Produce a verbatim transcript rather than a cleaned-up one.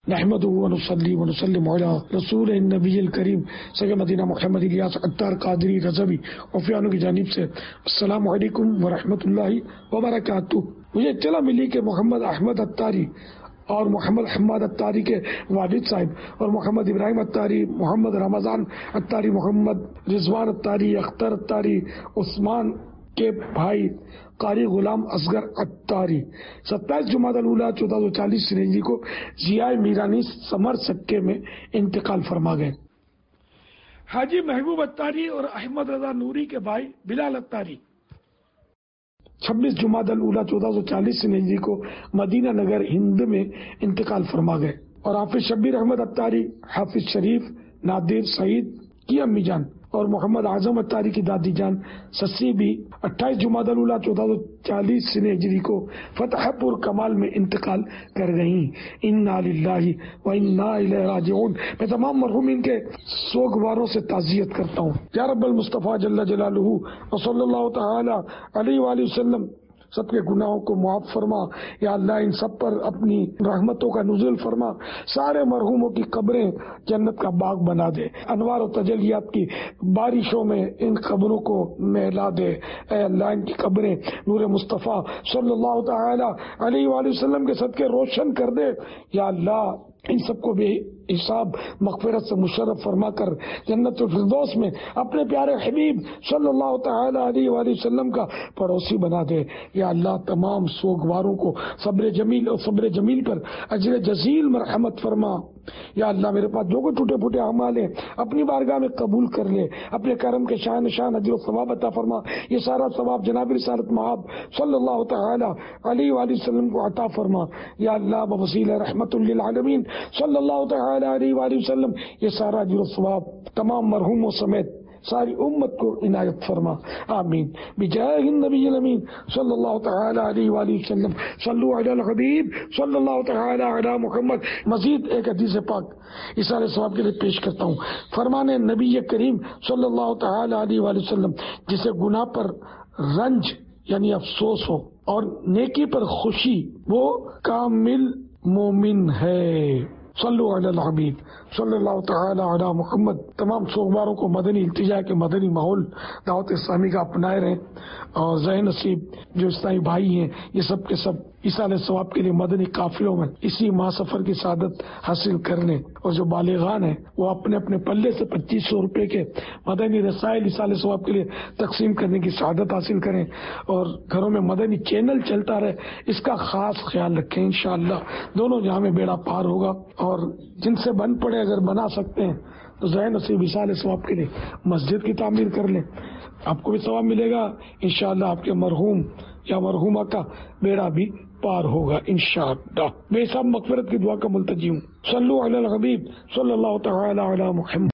نحمده ونصلي ونسلم على رسول النبی الکریم سید مدینہ محمد الیاس عطار قادری رضوی عفیانوں کی جانب سے السلام علیکم ورحمۃ اللہ وبرکاتہ۔ مجھے اطلاع ملی کہ محمد احمد عطاری اور محمد حماد عطاری کے والد صاحب اور محمد ابراہیم عطاری، محمد رمضان عطاری، محمد رضوان عطاری، اختر عطاری، عثمان کے بھائی قاری غلام اصغر عطاری ستائیس جمادی الاولیٰ چودہ سو چالیس ہجری کو ضیاء میرانی سمر سکے میں انتقال فرما گئے۔ حاجی محبوب عطاری اور احمد رضا نوری کے بھائی بلال عطاری چھبیس جمادی الاولیٰ چودہ سو چالیس ہجری کو مدینہ نگر ہند میں انتقال فرما گئے، اور حافظ شبیر احمد عطاری، حافظ شریف نادر سعید کی امی جان اور محمد اعظم عطاری کی دادی جان سسی بھی اٹھائیس جمادی الاولیٰ چودہ سو چالیس ہجری کو فتح پور کمال میں انتقال کر گئیں۔ انا للہ و انا الیہ راجعون۔ میں تمام مرحومین کے سوگواروں سے تعزیت کرتا ہوں۔ یا رب المصطفیٰ جل جلالہ و صلی اللہ تعالی علیہ وآلہ وسلم سب کے گناہوں کو معاف فرما۔ یا اللہ ان سب پر اپنی رحمتوں کا نزول فرما، سارے مرحوموں کی قبریں جنت کا باغ بنا دے، انوار و تجلیات کی بارشوں میں ان قبروں کو مہلا دے۔ اے اللہ ان کی قبریں نور مصطفیٰ صلی اللہ تعالی علیہ وآلہ وسلم کے صدقے روشن کر دے۔ یا اللہ ان سب کو بے حساب مغفرت سے مشرف فرما کر جنت الفردوس میں اپنے پیارے حبیب صلی اللہ تعالی علیہ وآلہ وسلم کا پڑوسی بنا دے۔ یا اللہ تمام سوگواروں کو صبر جمیل اور صبر جمیل پر اجر جزیل مرحمت فرما۔ یا اللہ میرے پاس جو کوئی ٹوٹے پھوٹے اعمال ہیں اپنی بارگاہ میں قبول کر لے، اپنے کرم کے شان نشان اجر و ثواب عطا فرما۔ یہ سارا ثواب جناب رسالت مآب صلی اللہ تعالی علیہ وآلہ وسلم کو عطا فرما۔ یا اللہ بوسیلہ رحمت للعالمین صلی اللہ تعالی علیہ وآلہ وسلم یہ سارا اجر و ثواب تمام مرحوموں سمیت ساری امت کو عنایت فرما، آمین بجاہ النبی الامین صلی اللہ تعالی علیہ وآلہ وسلم۔ صلو علی الحبیب صلی اللہ تعالی علی محمد۔ مزید ایک حدیث پاک اثار ثواب کے لیے پیش کرتا ہوں۔ فرمان نبی کریم صلی اللہ تعالی علیہ وآلہ وسلم جسے گناہ پر رنج یعنی افسوس ہو اور نیکی پر خوشی، وہ کامل مومن ہے۔ صلو علی الحبیب صلی اللہ تعالی علی محمد۔ تمام سوگواروں کو مدنی التجا کے مدنی ماحول دعوت اسلامی کا اپنائے رہیں، اور ذہن نصیب جو اسلامی بھائی ہیں یہ سب کے سب ایصال ثواب کے لیے مدنی قافلوں میں اسی ماہ سفر کی سعادت حاصل کر لیں، اور جو بالغان ہیں وہ اپنے اپنے پلے سے پچیس سو روپے کے مدنی رسائل ایصال ثواب کے لیے تقسیم کرنے کی سعادت حاصل کریں، اور گھروں میں مدنی چینل چلتا رہے اس کا خاص خیال رکھیں۔ انشاءاللہ دونوں جہاں میں بیڑا پار ہوگا، اور جن سے بن پڑے اگر بنا سکتے ہیں تو ذہن نصیب ایصال ثواب کے لیے مسجد کی تعمیر کر لیں، آپ کو بھی ثواب ملے گا، انشاءاللہ آپ کے مرحوم یا مرحومہ کا بیڑا بھی پار ہوگا انشاءاللہ۔ میں سب مغفرت کی دعا کا ملتجی ہوں۔ صلو علی الحبیب صلی اللہ تعالی علی محمد۔